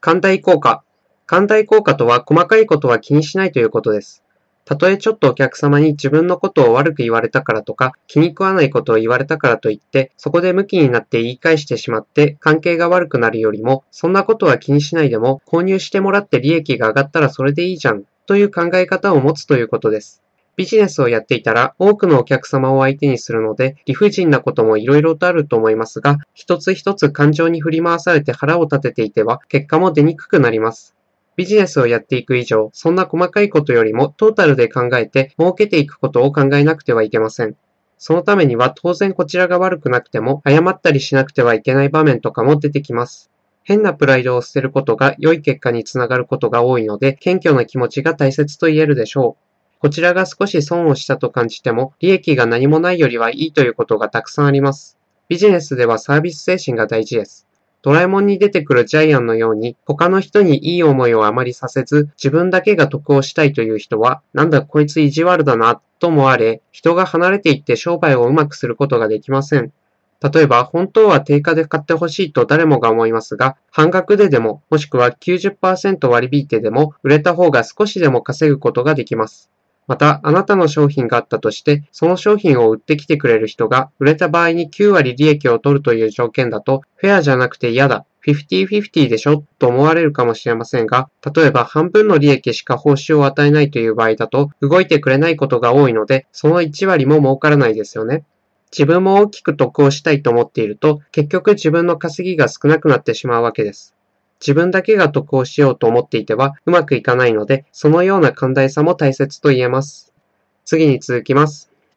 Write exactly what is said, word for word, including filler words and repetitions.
寛大効果。寛大効果とは細かいことは気にしないということです。たとえちょっとお客様に自分のことを悪く言われたからとか、気に食わないことを言われたからといって、そこでムキになって言い返してしまって関係が悪くなるよりも、そんなことは気にしないでも、購入してもらって利益が上がったらそれでいいじゃん、という考え方を持つということです。ビジネスをやっていたら多くのお客様を相手にするので理不尽なこともいろいろとあると思いますが、一つ一つ感情に振り回されて腹を立てていては結果も出にくくなります。ビジネスをやっていく以上、そんな細かいことよりもトータルで考えて儲けていくことを考えなくてはいけません。そのためには当然こちらが悪くなくても謝ったりしなくてはいけない場面とかも出てきます。変なプライドを捨てることが良い結果につながることが多いので、謙虚な気持ちが大切と言えるでしょう。こちらが少し損をしたと感じても、利益が何もないよりはいいということがたくさんあります。ビジネスではサービス精神が大事です。ドラえもんに出てくるジャイアンのように、他の人にいい思いをあまりさせず、自分だけが得をしたいという人は、なんだこいつ意地悪だな、と思われ、人が離れていって商売をうまくすることができません。例えば、本当は定価で買ってほしいと誰もが思いますが、半額ででも、もしくは きゅうじゅっパーセント 割り引いてでも、売れた方が少しでも稼ぐことができます。また、あなたの商品があったとして、その商品を売ってきてくれる人が、売れた場合にきゅうわり利益を取るという条件だと、フェアじゃなくて嫌だ、フィフティーフィフティー でしょと思われるかもしれませんが、例えば半分の利益しか報酬を与えないという場合だと、動いてくれないことが多いので、そのいちわりも儲からないですよね。自分も大きく得をしたいと思っていると、結局自分の稼ぎが少なくなってしまうわけです。自分だけが得をしようと思っていてはうまくいかないので、そのような寛大さも大切と言えます。次に続きます。